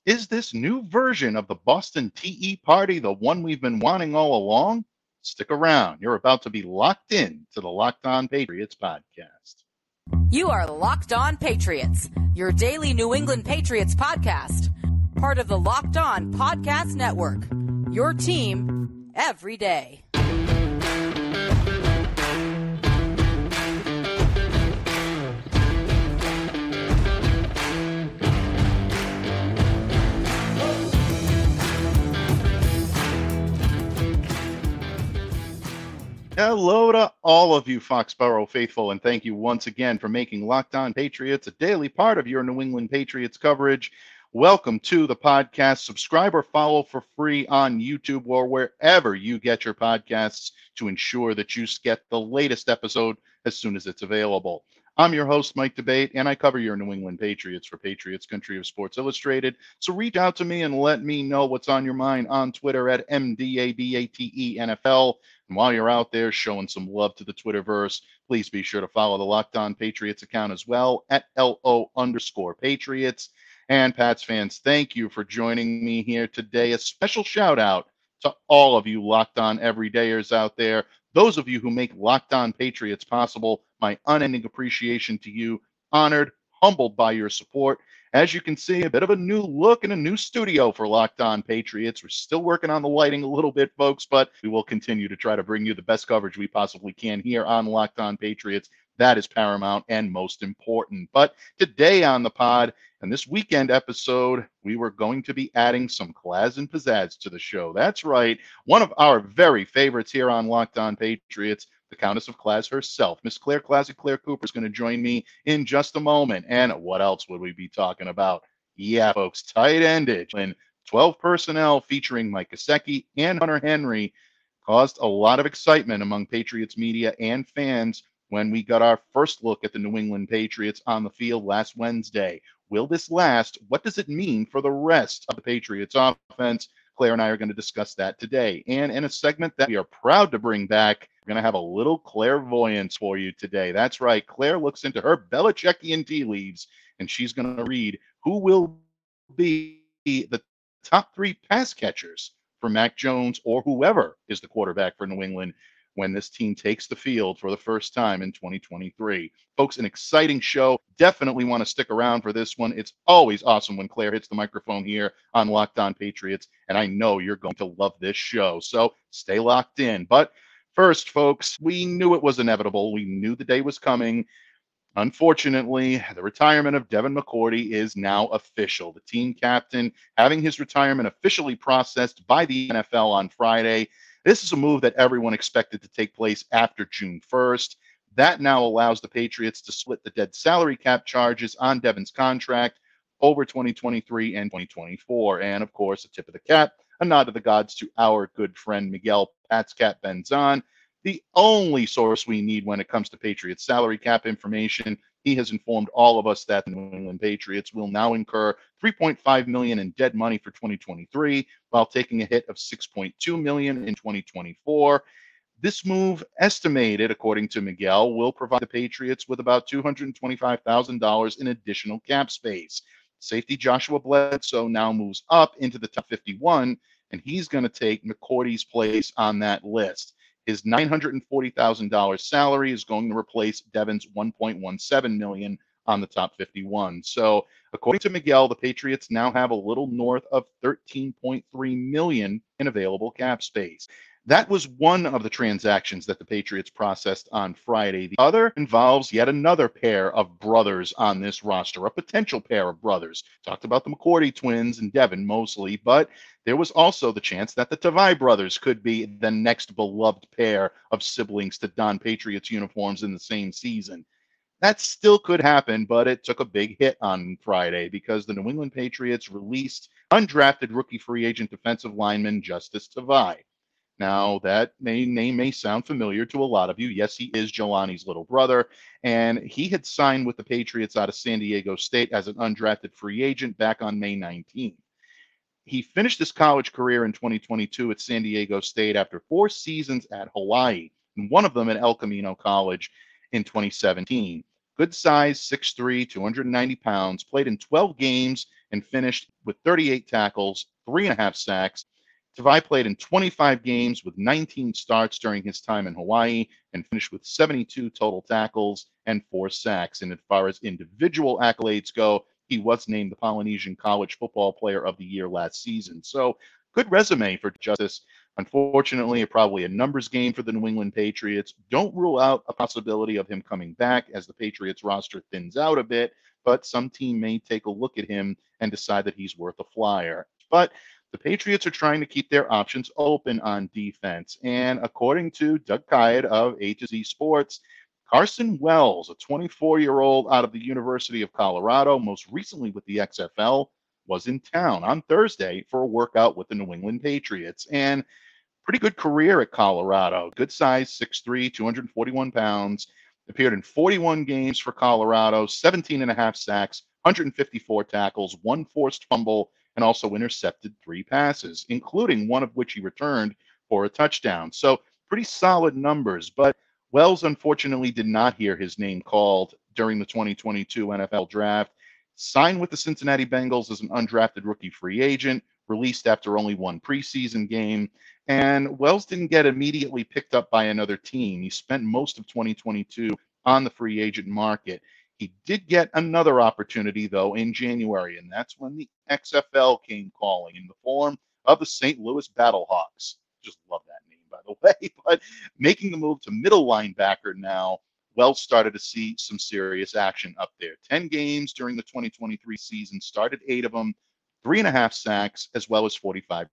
Is this new version of the Boston Tea Party the one we've been wanting all along? Stick around. You're about to be locked in to the Locked On Patriots podcast. You are Locked On Patriots, your daily New England Patriots podcast. Part of the Locked On Podcast Network, your team every day. Hello to all of you Foxborough faithful, and thank you once again for making Locked On Patriots a daily part of your New England Patriots coverage. Welcome to the podcast. Subscribe or follow for free on YouTube or wherever you get your podcasts to ensure that you get the latest episode as soon as it's available. I'm your host, Mike Debate, and I cover your New England Patriots for Patriots Country of Sports Illustrated. So reach out to me and let me know what's on your mind on Twitter at MDABATENFL. And while you're out there showing some love to the Twitterverse, please be sure to follow the Locked On Patriots account as well at LO_Patriots. And Pats fans, thank you for joining me here today. A special shout out to all of you Locked On Everydayers out there. Those of you who make Locked On Patriots possible, my unending appreciation to you. Honored, humbled by your support. As you can see, a bit of a new look and a new studio for Locked On Patriots. We're still working on the lighting a little bit, folks, but we will continue to try to bring you the best coverage we possibly can here on Locked On Patriots. That is paramount and most important. But today on the pod, and this weekend episode, we were going to be adding some class and pizzazz to the show. That's right. One of our very favorites here on Locked On Patriots, the Countess of Class herself, Miss Claire Classic Claire Cooper, is going to join me in just a moment. And what else would we be talking about? Yeah, folks, tight-ended. And 12 personnel featuring Mike Gesicki and Hunter Henry caused a lot of excitement among Patriots media and fans when we got our first look at the New England Patriots on the field last Wednesday. Will this last? What does it mean for the rest of the Patriots offense? Claire and I are going to discuss that today. And in a segment that we are proud to bring back, we're going to have a little clairvoyance for you today. That's right. Claire looks into her Belichickian tea leaves, and she's going to read who will be the top three pass catchers for Mac Jones or whoever is the quarterback for New England when this team takes the field for the first time in 2023. Folks, an exciting show. Definitely want to stick around for this one. It's always awesome when Claire hits the microphone here on Locked On Patriots, and I know you're going to love this show, so stay locked in. But first, folks, we knew it was inevitable. We knew the day was coming. Unfortunately, the retirement of Devin McCourty is now official. The team captain having his retirement officially processed by the NFL on Friday. This is a move that everyone expected to take place after June 1st. That now allows the Patriots to split the dead salary cap charges on Devin's contract over 2023 and 2024. And of course, a tip of the cap, a nod to the gods to our good friend Miguel Pats Cap Benzon, the only source we need when it comes to Patriots salary cap information. He has informed all of us that the New England Patriots will now incur $3.5 million in dead money for 2023, while taking a hit of $6.2 million in 2024. This move, estimated, according to Miguel, will provide the Patriots with about $225,000 in additional cap space. Safety Joshua Bledsoe now moves up into the top 51, and he's going to take McCourty's place on that list. His $940,000 salary is going to replace Devin's $1.17 million on the top 51. So, according to Miguel, the Patriots now have a little north of $13.3 million in available cap space. That was one of the transactions that the Patriots processed on Friday. The other involves yet another pair of brothers on this roster, a potential pair of brothers. Talked about the McCourty twins and Devin mostly, but there was also the chance that the Tavai brothers could be the next beloved pair of siblings to don Patriots uniforms in the same season. That still could happen, but it took a big hit on Friday because the New England Patriots released undrafted rookie free agent defensive lineman Justice Tavai. Now, that name may sound familiar to a lot of you. Yes, he is Jelani's little brother, and he had signed with the Patriots out of San Diego State as an undrafted free agent back on May 19th. He finished his college career in 2022 at San Diego State after 4 seasons at Hawaii, and one of them at El Camino College in 2017. Good size, 6'3", 290 pounds, played in 12 games and finished with 38 tackles, 3.5 sacks. Tavai played in 25 games with 19 starts during his time in Hawaii and finished with 72 total tackles and 4 sacks. And as far as individual accolades go, he was named the Polynesian College Football Player of the Year last season. So good resume for Justice. Unfortunately, probably a numbers game for the New England Patriots. Don't rule out a possibility of him coming back as the Patriots roster thins out a bit, but some team may take a look at him and decide that he's worth a flyer. But the Patriots are trying to keep their options open on defense. And according to Doug Kyed of A to Z Sports, Carson Wells, a 24-year-old out of the University of Colorado, most recently with the XFL, was in town on Thursday for a workout with the New England Patriots. And pretty good career at Colorado. Good size, 6'3", 241 pounds. Appeared in 41 games for Colorado, 17.5 sacks, 154 tackles, 1 forced fumble, and also intercepted 3 passes, including one of which he returned for a touchdown. So pretty solid numbers. But Wells, unfortunately, did not hear his name called during the 2022 NFL Draft. Signed with the Cincinnati Bengals as an undrafted rookie free agent, released after only 1 preseason game. And Wells didn't get immediately picked up by another team. He spent most of 2022 on the free agent market. He did get another opportunity, though, in January, and that's when the XFL came calling in the form of the St. Louis Battlehawks. Just love that name, by the way. But making the move to middle linebacker now, Wells started to see some serious action up there. 10 games during the 2023 season, started 8 of them, 3.5 sacks, as well as 45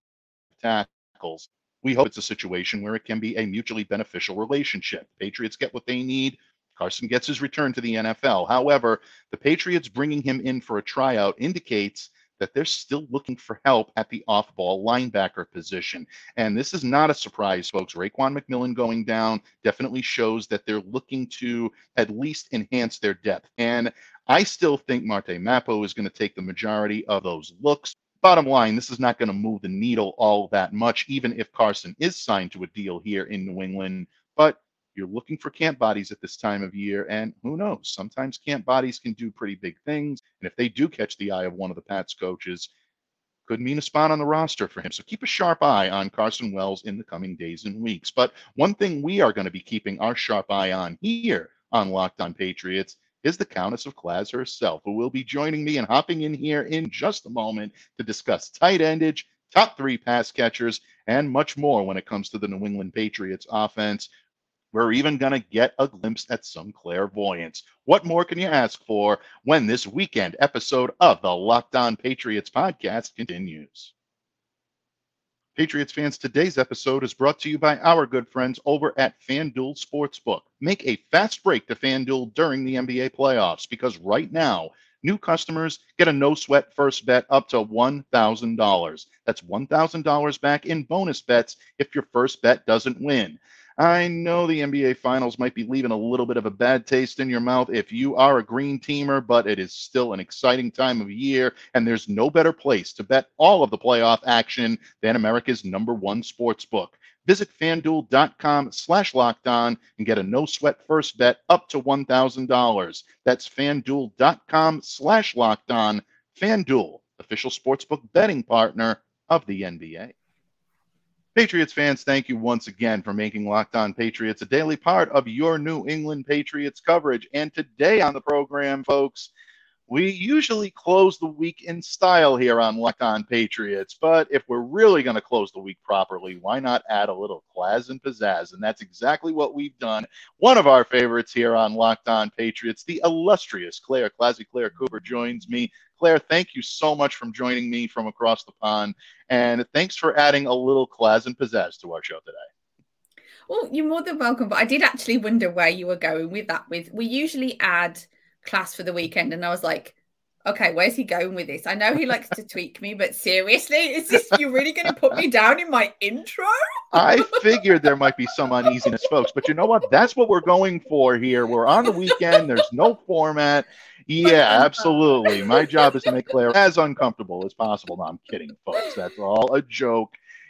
tackles. We hope it's a situation where it can be a mutually beneficial relationship. Patriots get what they need. Carson gets his return to the NFL. However, the Patriots bringing him in for a tryout indicates that they're still looking for help at the off-ball linebacker position. And this is not a surprise, folks. Raekwon McMillan going down definitely shows that they're looking to at least enhance their depth. And I still think Marte Mapo is going to take the majority of those looks. Bottom line, this is not going to move the needle all that much, even if Carson is signed to a deal here in New England. But you're looking for camp bodies at this time of year, and who knows? Sometimes camp bodies can do pretty big things, and if they do catch the eye of one of the Pats coaches, could mean a spot on the roster for him. So keep a sharp eye on Carson Wells in the coming days and weeks. But one thing we are going to be keeping our sharp eye on here on Locked On Patriots is the Countess of Claz herself, who will be joining me and hopping in here in just a moment to discuss tight endage, top 3 pass catchers, and much more when it comes to the New England Patriots offense. We're even going to get a glimpse at some clairvoyance. What more can you ask for when this weekend episode of the Locked On Patriots podcast continues? Patriots fans, today's episode is brought to you by our good friends over at FanDuel Sportsbook. Make a fast break to FanDuel during the NBA playoffs because right now, new customers get a no-sweat first bet up to $1,000. That's $1,000 back in bonus bets if your first bet doesn't win. I know the NBA Finals might be leaving a little bit of a bad taste in your mouth if you are a green teamer, but it is still an exciting time of year, and there's no better place to bet all of the playoff action than America's #1 sports book. Visit FanDuel.com/lockedon and get a no-sweat first bet up to $1,000. That's FanDuel.com/lockedon. FanDuel, official sportsbook betting partner of the NBA. Patriots fans, thank you once again for making Locked On Patriots a daily part of your New England Patriots coverage. And today on the program, folks, we usually close the week in style here on Locked On Patriots. But if we're really going to close the week properly, why not add a little class and pizzazz? And that's exactly what we've done. One of our favorites here on Locked On Patriots, the illustrious Claire Cooper, joins me. Claire, thank you so much for joining me from across the pond, and thanks for adding a little class and pizzazz to our show today. Well, you're more than welcome, but I did actually wonder where you were going with that. We usually add class for the weekend, and I was like, okay, where's he going with this? I know he likes to tweak me, but seriously, is this, you're really going to put me down in my intro? I figured there might be some uneasiness, folks, but you know what? That's what we're going for here. We're on the weekend. There's no format. Yeah, absolutely. My job is to make Claire as uncomfortable as possible. No, I'm kidding, folks. That's all a joke.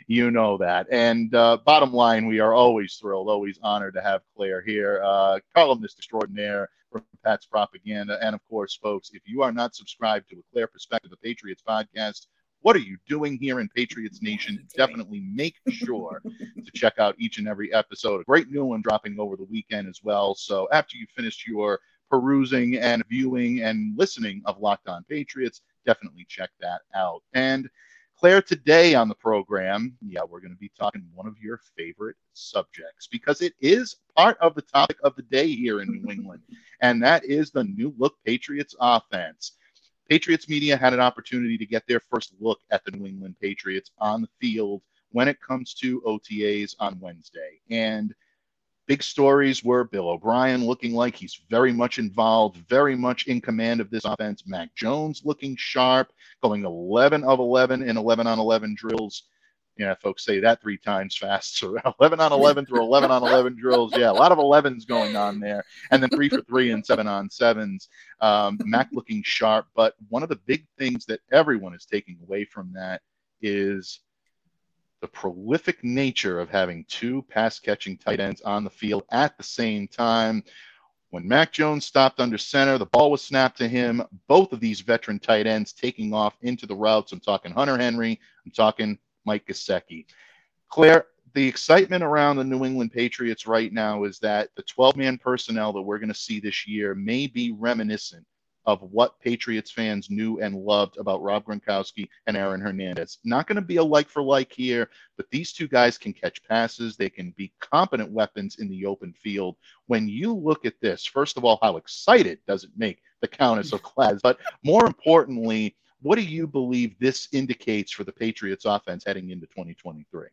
You know that. And bottom line, we are always thrilled, always honored to have Claire here, columnist extraordinaire from Pat's Propaganda. And of course, folks, if you are not subscribed to a Claire Perspective of Patriots podcast, what are you doing here in Patriots Nation? Definitely make sure to check out each and every episode. A great new one dropping over the weekend as well. So after you finish your perusing and viewing and listening of Locked On Patriots, definitely check that out. And Claire, today on the program, we're going to be talking one of your favorite subjects because it is part of the topic of the day here in New England, and that is the new look Patriots offense. Patriots media had an opportunity to get their first look at the New England Patriots on the field when it comes to OTAs on Wednesday. And big stories were Bill O'Brien looking like he's very much involved, very much in command of this offense. Mac Jones looking sharp, going 11 of 11 in 11 on 11 drills. Yeah, folks say that 3 times fast. So 11 on 11 through 11 on 11 drills. Yeah, a lot of 11s going on there. And then 3 for 3 and 7 on 7s. Mac looking sharp. But one of the big things that everyone is taking away from that is the prolific nature of having 2 pass-catching tight ends on the field at the same time. When Mac Jones stopped under center, the ball was snapped to him. Both of these veteran tight ends taking off into the routes. I'm talking Hunter Henry. I'm talking Mike Gesicki. Claire, the excitement around the New England Patriots right now is that the 12-man personnel that we're going to see this year may be reminiscent of what Patriots fans knew and loved about Rob Gronkowski and Aaron Hernandez. Not going to be a like-for-like here, but these 2 guys can catch passes. They can be competent weapons in the open field. When you look at this, first of all, how excited does it make the Countess of Class? But more importantly, what do you believe this indicates for the Patriots offense heading into 2023?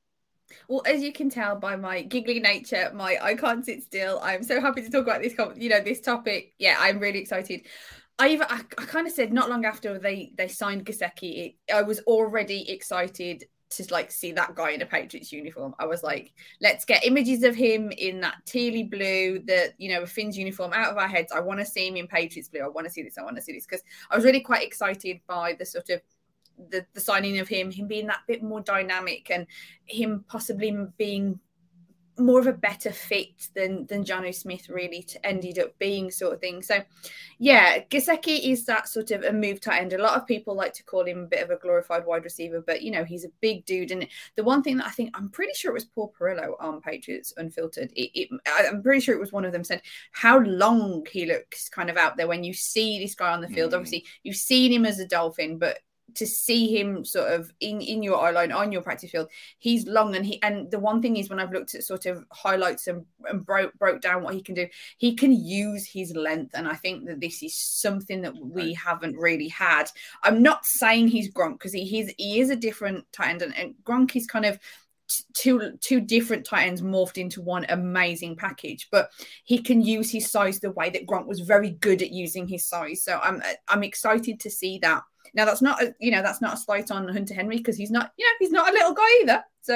Well, as you can tell by my giggly nature, I can't sit still. I'm so happy to talk about this topic. Yeah, I'm really excited. I kind of said not long after they signed Gesicki, I was already excited to see that guy in a Patriots uniform. I was like, let's get images of him in that tealy blue, Finn's uniform out of our heads. I want to see him in Patriots blue. I want to see this. Because I was really quite excited by the sort of the signing of him being that bit more dynamic and him possibly being more of a better fit than Jonnu Smith really ended up being, sort of thing. So yeah, Gesicki is that sort of a move tight end. A lot of people like to call him a bit of a glorified wide receiver, but he's a big dude. And the one thing that I'm pretty sure it was Paul Perillo on Patriots Unfiltered. I'm pretty sure it was one of them said how long he looks kind of out there when you see this guy on the field. Obviously you've seen him as a Dolphin, but to see him sort of in your eye line on your practice field, he's long, and the one thing is when I've looked at sort of highlights and broke down what he can do, he can use his length, and I think that this is something that we haven't really had. I'm not saying he's Gronk because he is a different tight end, and Gronk is kind of two different tight ends morphed into one amazing package, but he can use his size the way that Gronk was very good at using his size. So I'm excited to see that. Now that's not a slight on Hunter Henry because he's not a little guy either. So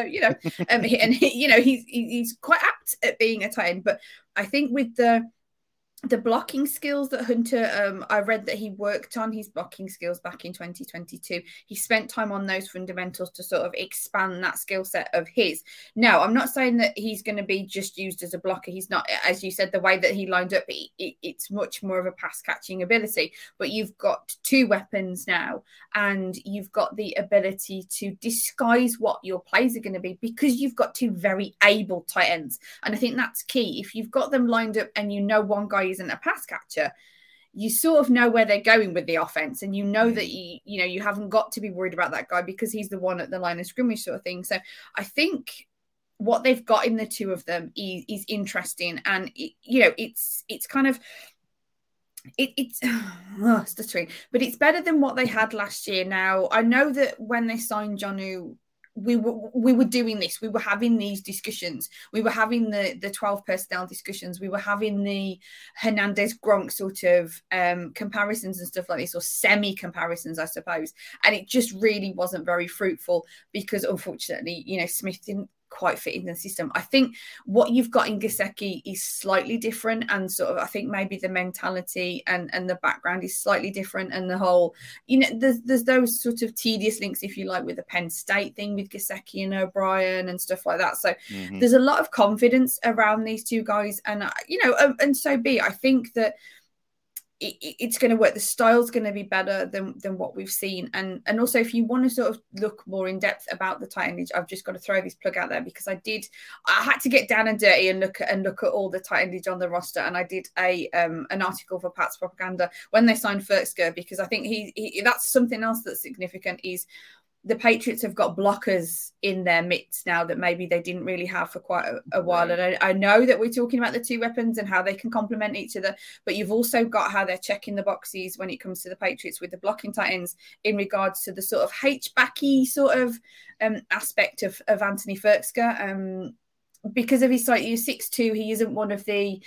he's quite apt at being a tight end. But I think with the blocking skills that Hunter, I read that he worked on his blocking skills back in 2022. He spent time on those fundamentals to sort of expand that skill set of his. Now, I'm not saying that he's going to be just used as a blocker. He's not, as you said, the way that he lined up, it's much more of a pass catching ability. But you've got 2 weapons now, and you've got the ability to disguise what your plays are going to be because you've got 2 very able tight ends. And I think that's key. If you've got them lined up and one guy isn't a pass catcher, you sort of know where they're going with the offense, and that you haven't got to be worried about that guy because he's the one at the line of scrimmage, sort of thing. So I think what they've got in the 2 of them is interesting, and it's kind of it's stuttering, but it's better than what they had last year. Now I know that when they signed Jonnu, we were doing this. We were having these discussions. We were having the 12 personnel discussions. We were having the Hernandez Gronk sort of comparisons and stuff like this, or semi comparisons, I suppose. And it just really wasn't very fruitful because, unfortunately, Smith didn't quite fit in the system. I think what you've got in Gesicki is slightly different, and sort of I think maybe the mentality and the background is slightly different, and the whole, you know, there's those sort of tedious links, if you like, with the Penn State thing with Gesicki and O'Brien and stuff like that. So there's a lot of confidence around these two guys, and you know, and so be it. I think that it's going to work. The style's going to be better than what we've seen, and also if you want to sort of look more in depth about the tight endage, I've just got to throw this plug out there, because I had to get down and dirty and look at all the tight endage on the roster, and I did an article for Pat's Propaganda when they signed Firkser, because I think he that's something else that's significant is the Patriots have got blockers in their midst now that maybe they didn't really have for quite a while. Right. And I know that we're talking about the two weapons and how they can complement each other, but you've also got how they're checking the boxes when it comes to the Patriots with the blocking tight ends in regards to the sort of H-backy sort of aspect of Anthony Firkser. Because of his size, he's 6'2", he isn't one of the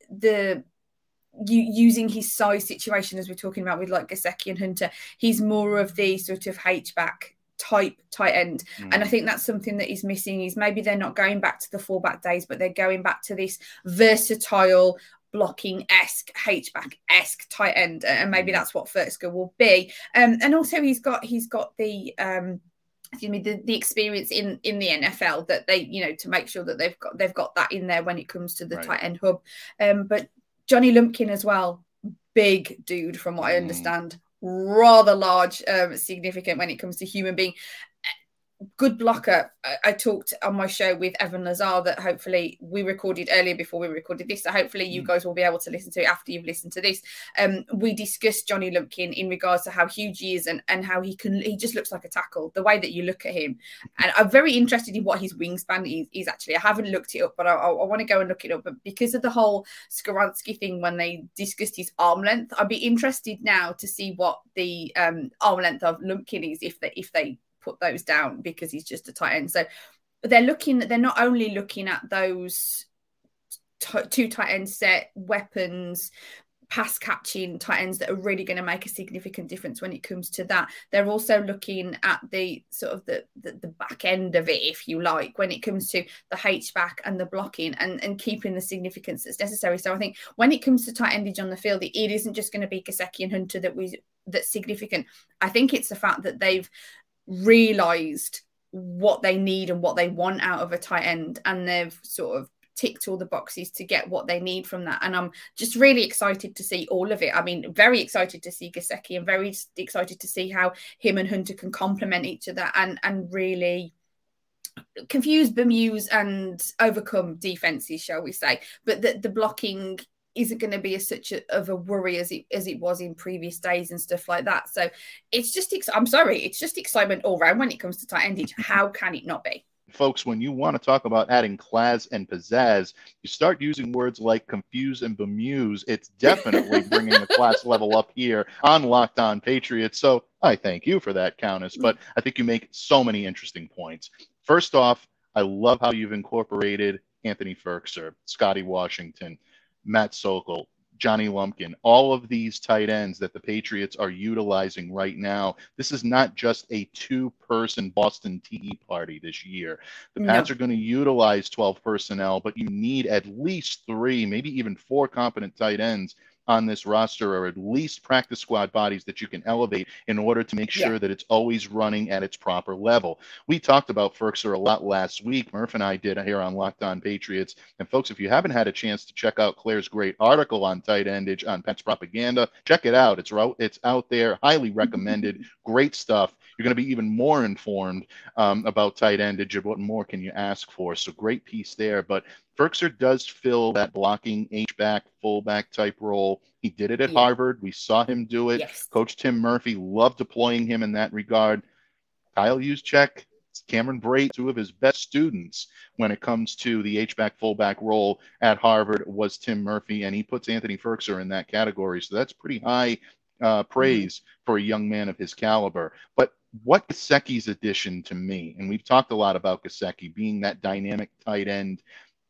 using his size situation as we're talking about with like Gesicki and Hunter. He's more of the sort of H-back type tight end, and I think that's something that is missing. Is maybe they're not going back to the fullback days, but they're going back to this versatile blocking-esque H-back-esque tight end, and maybe that's what Firkser will be. And also he's got the the experience in the NFL that they, you know, to make sure that they've got that in there when it comes to the tight end hub. But Johnny Lumpkin as well, big dude from what I understand, rather large, significant when it comes to human being. Good blocker. I talked on my show with Evan Lazar that hopefully we recorded earlier before we recorded this. So hopefully you guys will be able to listen to it after you've listened to this. We discussed Johnny Lumpkin in regards to how huge he is and how he just looks like a tackle, the way that you look at him. And I'm very interested in what his wingspan is actually. I haven't looked it up, but I want to go and look it up. But because of the whole Skoransky thing, when they discussed his arm length, I'd be interested now to see what the arm length of Lumpkin is if they put those down, because he's just a tight end. So they're not only looking at those two tight end set weapons, pass catching tight ends that are really going to make a significant difference when it comes to that. They're also looking at the sort of the back end of it, if you like, when it comes to the H-back and the blocking and keeping the significance that's necessary. So I think when it comes to tight endage on the field, it isn't just going to be Gesicki and Hunter that's significant. I think it's the fact that they've realized what they need and what they want out of a tight end, and they've sort of ticked all the boxes to get what they need from that. And I'm just really excited to see all of it. I mean, very excited to see Gesicki and very excited to see how him and Hunter can complement each other and really confuse, bemuse and overcome defenses, shall we say. But the blocking isn't going to be such of a worry as it was in previous days and stuff like that. So it's just, it's just excitement all around when it comes to tight endage. How can it not be? Folks, when you want to talk about adding class and pizzazz, you start using words like confuse and bemuse. It's definitely bringing the class level up here on Locked On Patriots. So I thank you for that, Countess. But I think you make so many interesting points. First off, I love how you've incorporated Anthony Firkser, Scotty Washington, Matt Sokol, Johnny Lumpkin, all of these tight ends that the Patriots are utilizing right now. This is not just a two-person Boston Tea Party this year. The Pats are going to utilize 12 personnel, but you need at least 3, maybe even 4 competent tight ends on this roster, or at least practice squad bodies that you can elevate in order to make sure that it's always running at its proper level. We talked about Firkser a lot last week. Murph and I did here on Locked On Patriots. And folks, if you haven't had a chance to check out Claire's great article on tight endage on Pat's Propaganda, check it out. It's out there, highly recommended, great stuff. You're going to be even more informed about tight endage and what more can you ask for. So great piece there. But Firkser does fill that blocking H-back, fullback type role. He did it at Harvard. We saw him do it. Yes. Coach Tim Murphy loved deploying him in that regard. Kyle Juszczyk, Cameron Brate, 2 of his best students when it comes to the H-back, fullback role at Harvard was Tim Murphy, and he puts Anthony Firkser in that category. So that's pretty high praise for a young man of his caliber. But what Gesicki's addition to me, and we've talked a lot about Gesicki being that dynamic tight end,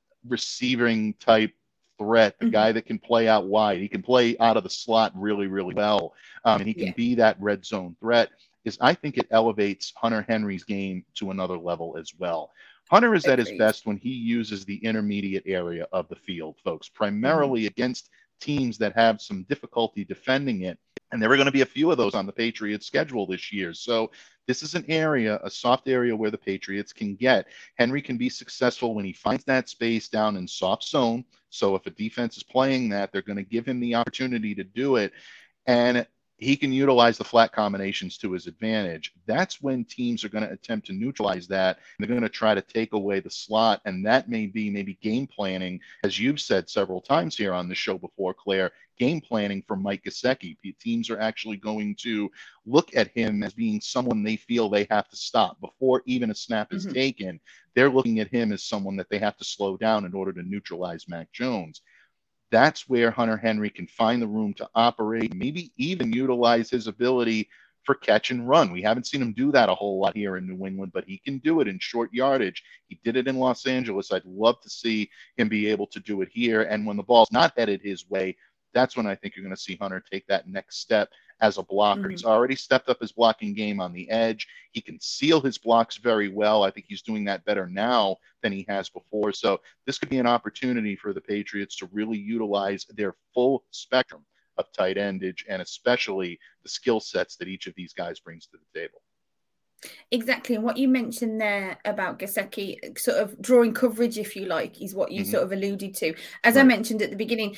receiving type threat, the guy that can play out wide. He can play out of the slot really, really well. And he can be that red zone threat. I think it elevates Hunter Henry's game to another level as well. Hunter is at his Agreed. best when he uses the intermediate area of the field, folks, primarily against teams that have some difficulty defending it. And there are going to be a few of those on the Patriots schedule this year. So this is an area, a soft area where the Patriots can get. Henry can be successful when he finds that space down in soft zone. So if a defense is playing that, they're going to give him the opportunity to do it. And he can utilize the flat combinations to his advantage. That's when teams are going to attempt to neutralize that. They're going to try to take away the slot, and that may be maybe game planning, as you've said several times here on the show before, Claire, game planning for Mike Gesicki. Teams are actually going to look at him as being someone they feel they have to stop before even a snap is taken. They're looking at him as someone that they have to slow down in order to neutralize Mac Jones. That's where Hunter Henry can find the room to operate, maybe even utilize his ability for catch and run. We haven't seen him do that a whole lot here in New England, but he can do it in short yardage. He did it in Los Angeles. I'd love to see him be able to do it here. And when the ball's not headed his way, that's when I think you're going to see Hunter take that next step as a blocker. He's already stepped up his blocking game on the edge. He can seal his blocks very well. I think he's doing that better now than he has before. So this could be an opportunity for the Patriots to really utilize their full spectrum of tight endage and especially the skill sets that each of these guys brings to the table. Exactly. And what you mentioned there about Gesicki, sort of drawing coverage, if you like, is what you sort of alluded to. As I mentioned at the beginning,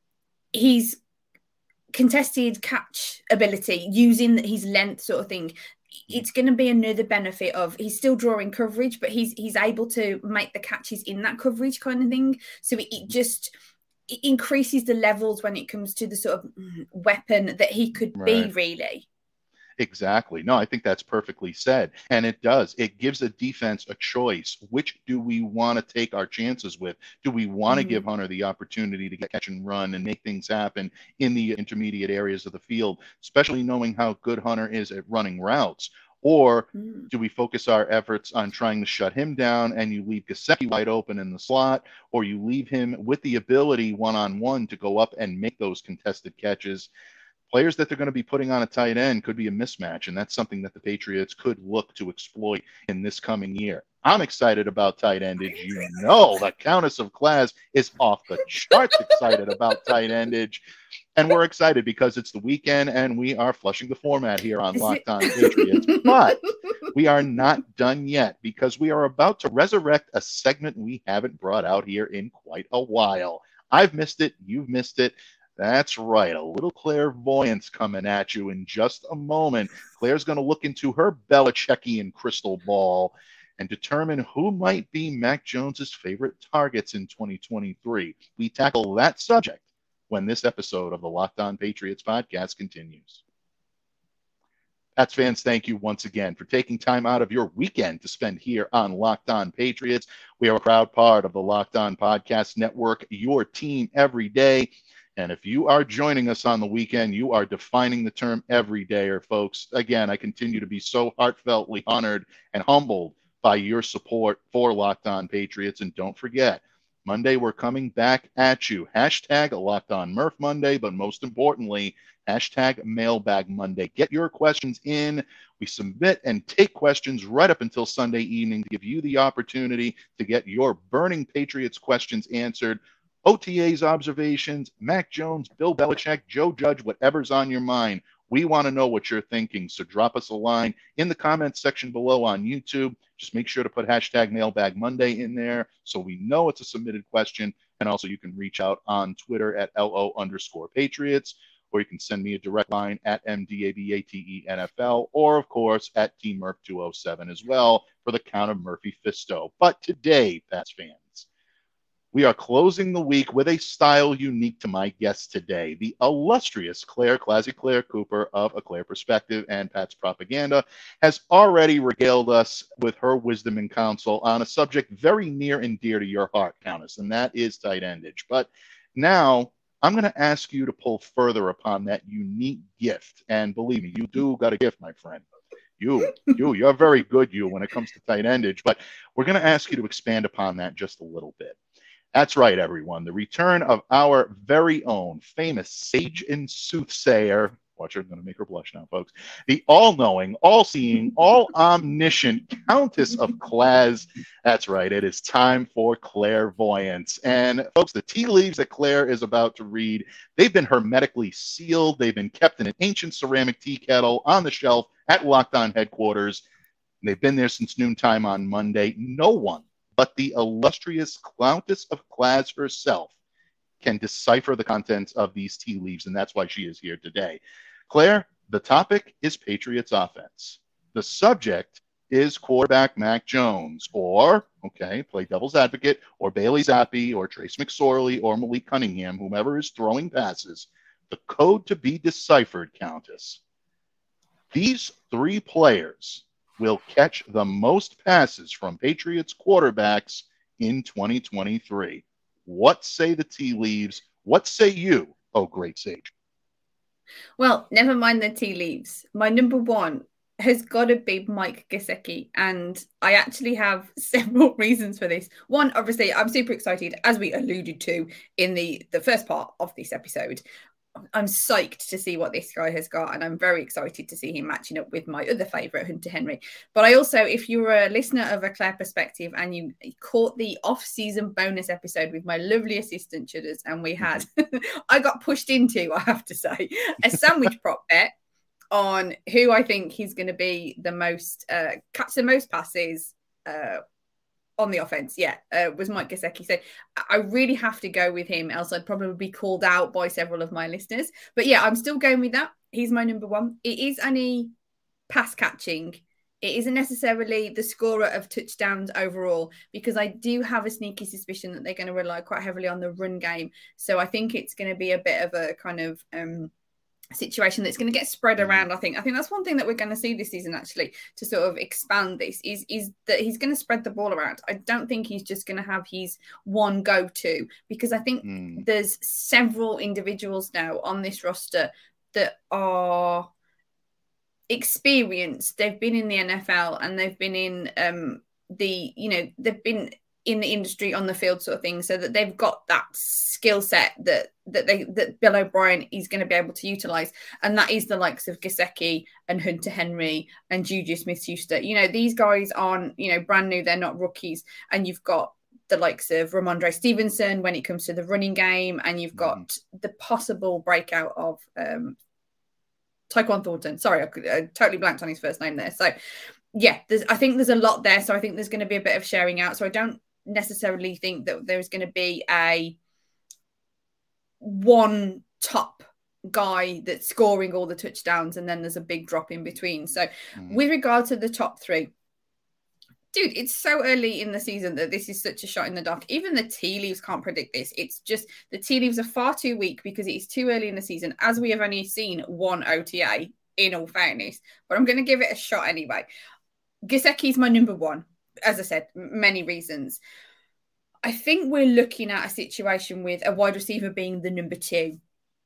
he's contested catch ability using his length sort of thing. It's going to be another benefit of he's still drawing coverage, but he's able to make the catches in that coverage kind of thing. So it increases the levels when it comes to the sort of weapon that he could be, really. Exactly. No, I think that's perfectly said. And it does. It gives a defense a choice. Which do we want to take our chances with? Do we want to give Hunter the opportunity to catch and run and make things happen in the intermediate areas of the field, especially knowing how good Hunter is at running routes? Or do we focus our efforts on trying to shut him down and you leave Gesicki wide open in the slot, or you leave him with the ability one-on-one to go up and make those contested catches? Players that they're going to be putting on a tight end could be a mismatch, and that's something that the Patriots could look to exploit in this coming year. I'm excited about tight endage. You know, the Countess of Class is off the charts excited about tight endage. And we're excited because it's the weekend and we are flushing the format here on Locked On Patriots. But we are not done yet because we are about to resurrect a segment we haven't brought out here in quite a while. I've missed it. You've missed it. That's right. A little clairvoyance coming at you in just a moment. Claire's going to look into her Belichickian crystal ball and determine who might be Mac Jones's favorite targets in 2023. We tackle that subject when this episode of the Locked On Patriots podcast continues. Pats fans, thank you once again for taking time out of your weekend to spend here on Locked On Patriots. We are a proud part of the Locked On Podcast Network, your team every day. And if you are joining us on the weekend, you are defining the term everydayer, folks. Again, I continue to be so heartfeltly honored and humbled by your support for Locked On Patriots. And don't forget, Monday, we're coming back at you. Hashtag Locked On Murph Monday, but most importantly, hashtag Mailbag Monday. Get your questions in. We submit and take questions right up until Sunday evening to give you the opportunity to get your burning Patriots questions answered. OTA's observations, Mac Jones, Bill Belichick, Joe Judge, whatever's on your mind. We want to know what you're thinking, so drop us a line in the comments section below on YouTube. Just make sure to put hashtag Mailbag Monday in there so we know it's a submitted question. And also you can reach out on Twitter at LO_Patriots, or you can send me a direct line at MDABATENFL, or of course at TMurph207 as well for the count of Murphy Fisto. But today, Pats fans, we are closing the week with a style unique to my guest today. The illustrious Claire Cooper of A Claire Perspective and Pat's Propaganda has already regaled us with her wisdom and counsel on a subject very near and dear to your heart, Countess, and that is tight endage. But now I'm going to ask you to pull further upon that unique gift. And believe me, you do got a gift, my friend. You're very good, when it comes to tight endage. But we're going to ask you to expand upon that just a little bit. That's right, everyone. The return of our very own famous sage and soothsayer, Watch her, I'm going to make her blush now, folks. The all-knowing, all-seeing, all-omniscient Countess of Claz. That's right, it is time for clairvoyance. And folks, the tea leaves that Claire is about to read, they've been hermetically sealed. They've been kept in an ancient ceramic tea kettle on the shelf at Locked On headquarters. They've been there since noontime on Monday. No one but the illustrious Countess of Claz herself can decipher the contents of these tea leaves, and that's why she is here today. Claire, the topic is Patriots offense. The subject is quarterback Mac Jones, or, okay, play devil's advocate, or Bailey Zappi, or Trace McSorley, or Malik Cunningham, whomever is throwing passes. The code to be deciphered, Countess. These three players will catch the most passes from Patriots quarterbacks in 2023. What say the tea leaves? What say you, oh great sage? Well, never mind the tea leaves. My number one has got to be Mike Gesicki, and I actually have several reasons for this. One, obviously, I'm super excited, as we alluded to in the first part of this episode. I'm psyched to see what this guy has got, and I'm very excited to see him matching up with my other favourite, Hunter Henry. But I also, if you're a listener of A Claire Perspective and you caught the off-season bonus episode with my lovely assistant Chudders, and we had, I got pushed into, I have to say, a sandwich prop bet on who I think he's going to be the most, catch the most passes on the offense, was Mike Gesicki. So I really have to go with him, else I'd probably be called out by several of my listeners. But yeah, I'm still going with that. He's my number one. It is only pass catching. It isn't necessarily the scorer of touchdowns overall, because I do have a sneaky suspicion that they're going to rely quite heavily on the run game. So I think it's going to be a bit of a kind of situation that's going to get spread around. I think that's one thing that we're going to see this season, actually, to sort of expand this is that he's going to spread the ball around. I don't think he's just going to have his one go-to, because I think there's several individuals now on this roster that are experienced. They've been in the NFL and they've been in they've been in the industry on the field sort of thing, so that they've got that skill set that Bill O'Brien is going to be able to utilize. And that is the likes of Gesicki and Hunter Henry and Juju Smith-Schuster. These guys aren't, brand new. They're not rookies. And you've got the likes of Ramondre Stevenson when it comes to the running game. And you've got the possible breakout of Tyquan Thornton. Sorry, I totally blanked on his first name there. So yeah, I think there's a lot there. So I think there's going to be a bit of sharing out. So I don't necessarily think that there's going to be a one top guy that's scoring all the touchdowns and then there's a big drop in between. So with regard to the top three, dude, it's so early in the season that this is such a shot in the dark. Even the tea leaves can't predict this. It's just the tea leaves are far too weak because it is too early in the season, as we have only seen one OTA, in all fairness. But I'm going to give it a shot anyway. Gesicki's my number one. As I said, many reasons. I think we're looking at a situation with a wide receiver being the number two.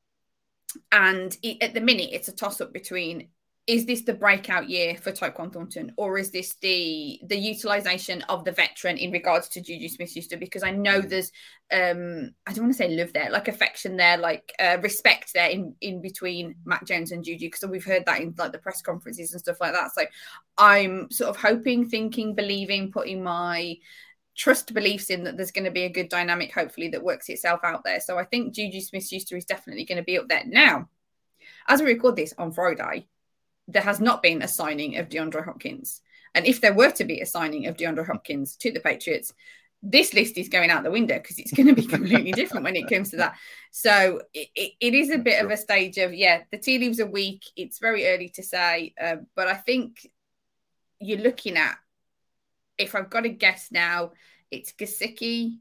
And at the minute, it's a toss-up between, is this the breakout year for Tyquan Thornton, or is this the utilization of the veteran in regards to Juju Smith-Schuster? Because I know there's, I don't want to say love there, like affection there, like respect there in between Mac Jones and Juju, because we've heard that in like the press conferences and stuff like that. So I'm sort of hoping, thinking, believing, putting my trust beliefs in that there's going to be a good dynamic, hopefully, that works itself out there. So I think Juju Smith-Schuster is definitely going to be up there. Now, as we record this on Friday, there has not been a signing of DeAndre Hopkins. And if there were to be a signing of DeAndre Hopkins to the Patriots, this list is going out the window because it's going to be completely different when it comes to that. So it is a bit of a stage of, the tea leaves are weak. It's very early to say. But I think you're looking at, if I've got to guess now, it's Gesicki.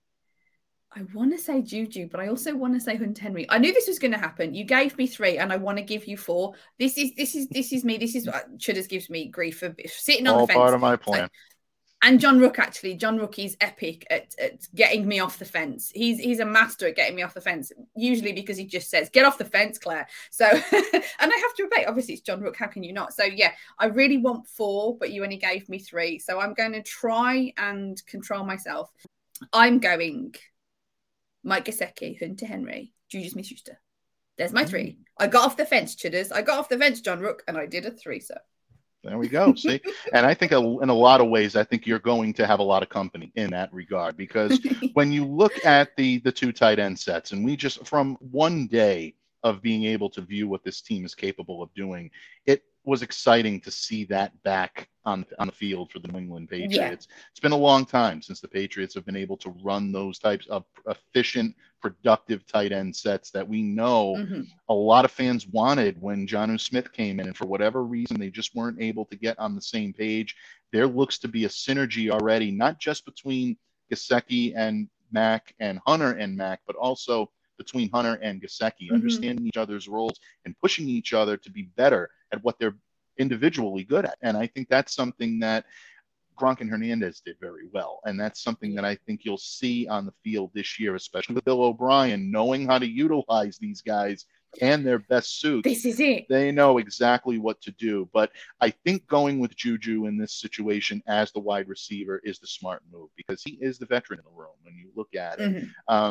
I want to say Juju, but I also want to say Hunter Henry. I knew this was going to happen. You gave me three, and I want to give you four. This is me. This is what Chudders gives me grief for sitting on the fence. All part of my plan. And John Rook, actually, John Rook is epic at getting me off the fence. He's a master at getting me off the fence, usually because he just says, "Get off the fence, Claire." So, and I have to obey. Obviously, it's John Rook. How can you not? So, yeah, I really want four, but you only gave me three. So I'm going to try and control myself. I'm going Mike Gesicki, Hunter Henry, Juju Smith-Schuster. There's my 3. I got off the fence, Chidders. I got off the fence, John Rook, and I did a 3, so. There we go. See, and I think in a lot of ways, I think you're going to have a lot of company in that regard, because when you look at the 2 tight end sets, and we just, from one day of being able to view what this team is capable of doing, it was exciting to see that back on the field for the New England Patriots. Yeah. It's been a long time since the Patriots have been able to run those types of efficient, productive tight end sets that we know a lot of fans wanted when Jonnu Smith came in, and for whatever reason they just weren't able to get on the same page. There looks to be a synergy already, not just between Gesicki and Mack and Hunter and Mack, but also between Hunter and Gesicki, understanding each other's roles and pushing each other to be better at what they're individually good at. And I think that's something that Gronk and Hernandez did very well. And that's something that I think you'll see on the field this year, especially with Bill O'Brien, knowing how to utilize these guys and their best suits. This is it. They know exactly what to do. But I think going with Juju in this situation as the wide receiver is the smart move, because he is the veteran in the room when you look at it.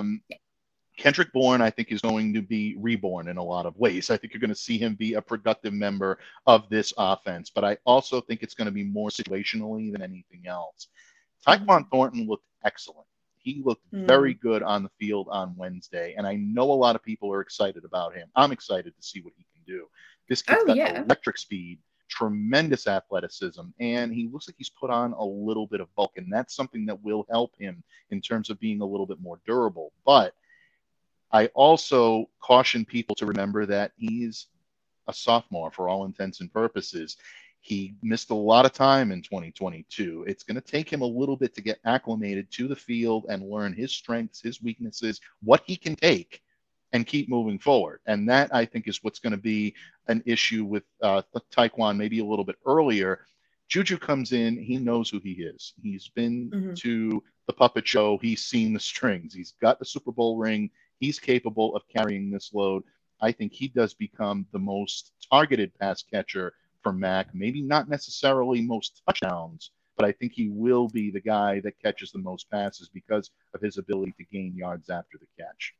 Kendrick Bourne, I think, is going to be reborn in a lot of ways. I think you're going to see him be a productive member of this offense, but I also think it's going to be more situationally than anything else. Tyquan Thornton looked excellent. He looked very good on the field on Wednesday, and I know a lot of people are excited about him. I'm excited to see what he can do. This kid's got electric speed, tremendous athleticism, and he looks like he's put on a little bit of bulk, and that's something that will help him in terms of being a little bit more durable. But I also caution people to remember that he's a sophomore for all intents and purposes. He missed a lot of time in 2022. It's going to take him a little bit to get acclimated to the field and learn his strengths, his weaknesses, what he can take, and keep moving forward. And that, I think, is what's going to be an issue with Tyquan maybe a little bit earlier. Juju comes in. He knows who he is. He's been to the puppet show. He's seen the strings. He's got the Super Bowl ring. He's capable of carrying this load. I think he does become the most targeted pass catcher for Mac. Maybe not necessarily most touchdowns, but I think he will be the guy that catches the most passes because of his ability to gain yards after the catch.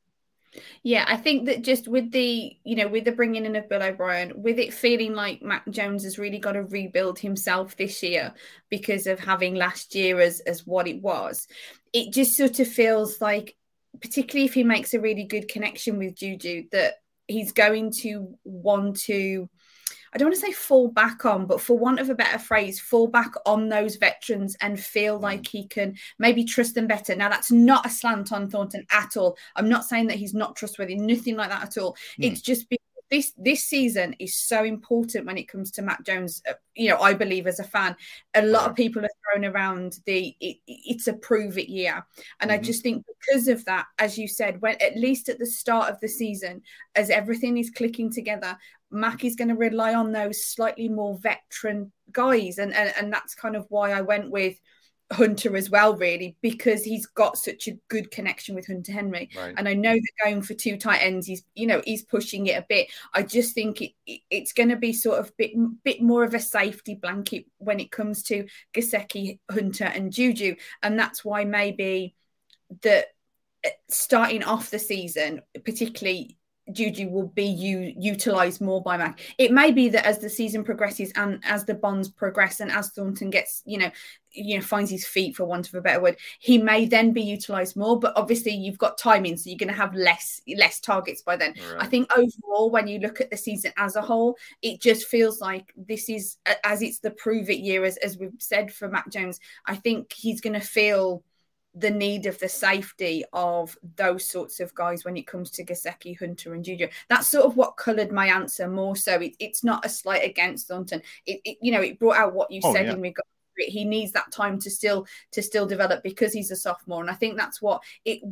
Yeah, I think that just with the, with the bringing in of Bill O'Brien, with it feeling like Mac Jones has really got to rebuild himself this year because of having last year as what it was, it just sort of feels like, particularly if he makes a really good connection with Juju, that he's going to want to, I don't want to say fall back on, but for want of a better phrase, fall back on those veterans and feel like he can maybe trust them better. Now, that's not a slant on Thornton at all. I'm not saying that he's not trustworthy, nothing like that at all. It's just because this season is so important when it comes to Mac Jones. I believe as a fan, a lot of people are thrown around it's a prove it year. And I just think because of that, as you said, when at least at the start of the season, as everything is clicking together, Mac is going to rely on those slightly more veteran guys. And that's kind of why I went with Hunter as well, really, because he's got such a good connection with Hunter Henry. Right. And I know that going for 2 tight ends, he's pushing it a bit. I just think it's going to be sort of bit more of a safety blanket when it comes to Gesicki, Hunter and Juju. And that's why maybe that starting off the season, particularly Juju, will be utilised more by Mac. It may be that as the season progresses and as the bonds progress and as Thornton gets, finds his feet, for want of a better word, he may then be utilised more. But obviously you've got timing, so you're going to have less targets by then. Right. I think overall, when you look at the season as a whole, it just feels like this is, as it's the prove it year, as we've said for Mac Jones, I think he's going to feel the need of the safety of those sorts of guys when it comes to Gesicki, Hunter and Juju. That's sort of what coloured my answer more so. It's not a slight against Thornton. It brought out what you said in regard to it. He needs that time to still develop because he's a sophomore. And I think that's what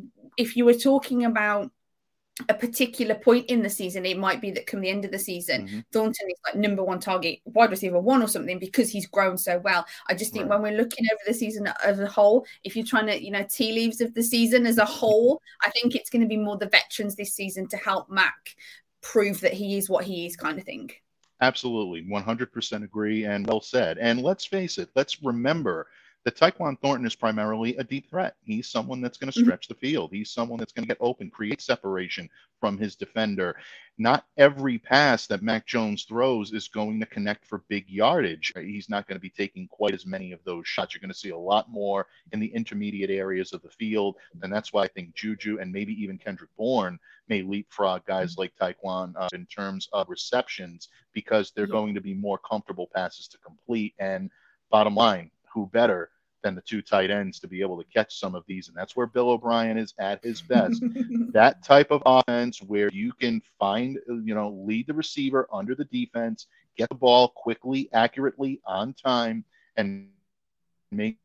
if you were talking about a particular point in the season, it might be that come the end of the season, Thornton is like number 1 target, wide receiver 1 or something, because he's grown so well. I just think when we're looking over the season as a whole, if you're trying to, tea leaves of the season as a whole, I think it's going to be more the veterans this season to help Mac prove that he is what he is, kind of thing. Absolutely. 100% agree, and well said. And let's face it, let's remember that Tyquan Thornton is primarily a deep threat. He's someone that's going to stretch the field. He's someone that's going to get open, create separation from his defender. Not every pass that Mac Jones throws is going to connect for big yardage. He's not going to be taking quite as many of those shots. You're going to see a lot more in the intermediate areas of the field, and that's why I think Juju and maybe even Kendrick Bourne may leapfrog guys like Tyquan in terms of receptions, because they're going to be more comfortable passes to complete. And bottom line, who better than the two tight ends to be able to catch some of these? And that's where Bill O'Brien is at his best. That type of offense where you can find, lead the receiver under the defense, get the ball quickly, accurately, on time, and make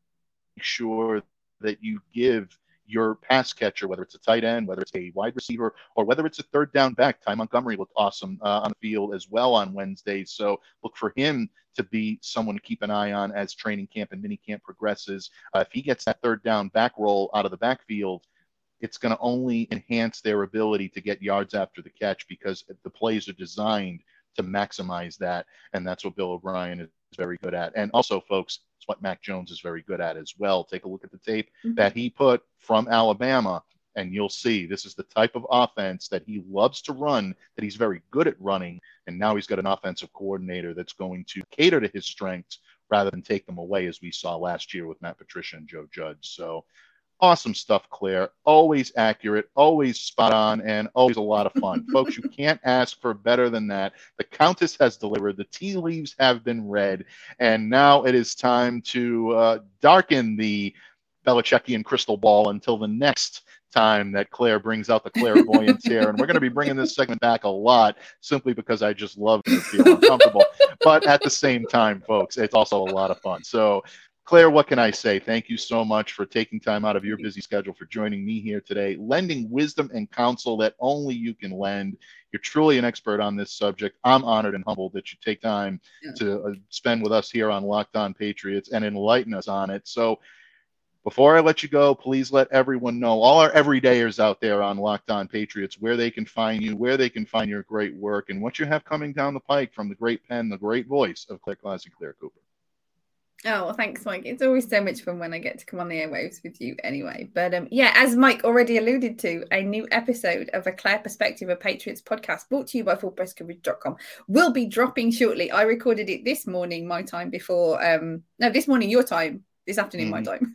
sure that you give your pass catcher, whether it's a tight end, whether it's a wide receiver, or whether it's a third down back. Ty Montgomery looked awesome on the field as well on Wednesday. So look for him to be someone to keep an eye on as training camp and mini camp progresses. If he gets that third down back roll out of the backfield, it's going to only enhance their ability to get yards after the catch, because the plays are designed to maximize that. And that's what Bill O'Brien is very good at. And also, folks, it's what Mac Jones is very good at as well. Take a look at the tape that he put from Alabama, and you'll see this is the type of offense that he loves to run, that he's very good at running. And now he's got an offensive coordinator that's going to cater to his strengths rather than take them away, as we saw last year with Matt Patricia and Joe Judge. So awesome stuff, Claire. Always accurate, always spot on, and always a lot of fun. Folks, you can't ask for better than that. The Countess has delivered. The tea leaves have been read. And now it is time to darken the Belichickian crystal ball until the next time that Claire brings out the clairvoyance here. And we're going to be bringing this segment back a lot, simply because I just love to feel uncomfortable. But at the same time, folks, it's also a lot of fun. So Claire, what can I say? Thank you so much for taking time out of your busy schedule for joining me here today, lending wisdom and counsel that only you can lend. You're truly an expert on this subject. I'm honored and humbled that you take time to spend with us here on Locked On Patriots and enlighten us on it. So before I let you go, please let everyone know, all our everydayers out there on Locked On Patriots, where they can find you, where they can find your great work, and what you have coming down the pike from the great pen, the great voice of Claire Classic, Claire Cooper. Oh, well, thanks, Mike. It's always so much fun when I get to come on the airwaves with you anyway. But as Mike already alluded to, a new episode of A Claire Perspective, a Patriots podcast brought to you by fullpresscoverage.com will be dropping shortly. I recorded it this morning, my time, before, this morning, your time. This afternoon, my time,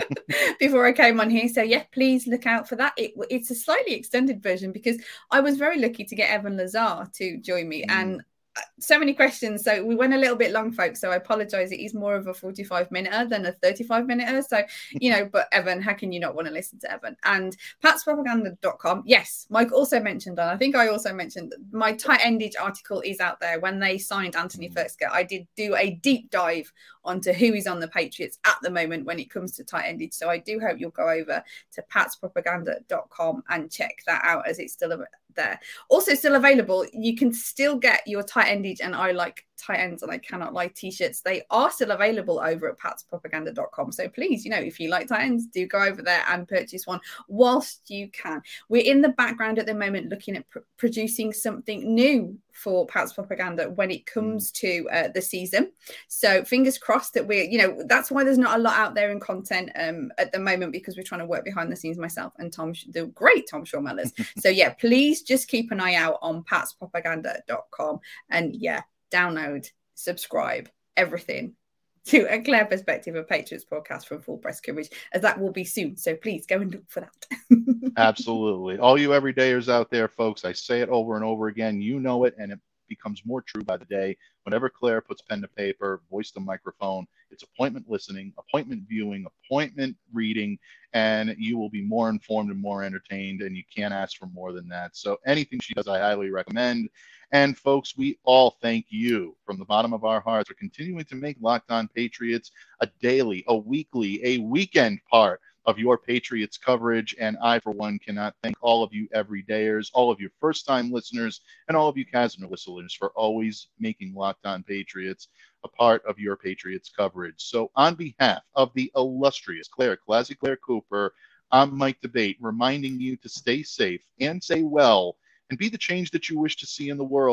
before I came on here. So, yeah, please look out for that. It's a slightly extended version because I was very lucky to get Evan Lazar to join me. And so many questions. So we went a little bit long, folks. So I apologize. It is more of a 45-minute than a 35-minute. So, but Evan, how can you not want to listen to Evan? And patspropaganda.com. Yes, Mike also mentioned, and I think I also mentioned, my tight endage article is out there. When they signed Anthony Fertzger, I did do a deep dive onto who is on the Patriots at the moment when it comes to tight endage. So I do hope you'll go over to patspropaganda.com and check that out, as it's still there. Also still available. You can still get your tight endage and I like tight ends and I cannot lie t-shirts. They are still available over at patspropaganda.com. So please, if you like tight ends, do go over there and purchase one whilst you can. We're in the background at the moment looking at producing something new for Pats Propaganda when it comes to the season. So fingers crossed that that's why there's not a lot out there in content at the moment, because we're trying to work behind the scenes, myself and the great Tom Shaw-Mellers. So yeah, please just keep an eye out on patspropaganda.com and download, subscribe, everything to A Claire Perspective, a Patriots podcast from Full Press Coverage, as that will be soon. So please go and look for that. Absolutely. All you everydayers out there, folks, I say it over and over again. You know it, and it becomes more true by the day. Whenever Claire puts pen to paper, voice to microphone, it's appointment listening, appointment viewing, appointment reading, and you will be more informed and more entertained, and you can't ask for more than that. So anything she does, I highly recommend. And folks, we all thank you from the bottom of our hearts for continuing to make Locked On Patriots a daily, a weekly, a weekend part of your Patriots coverage. And I, for one, cannot thank all of you everydayers, all of your first-time listeners, and all of you casual listeners for always making Locked On Patriots a part of your Patriots coverage. So on behalf of the illustrious Claire Cooper, I'm Mike Debate, reminding you to stay safe and stay well, and be the change that you wish to see in the world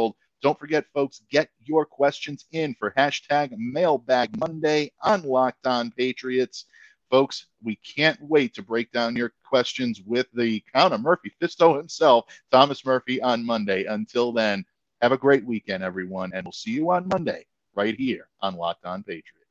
Don't forget, folks, get your questions in for hashtag Mailbag Monday on Locked On Patriots. Folks, we can't wait to break down your questions with the Count of Murphy Fisto himself, Thomas Murphy, on Monday. Until then, have a great weekend, everyone, and we'll see you on Monday right here on Locked On Patriots.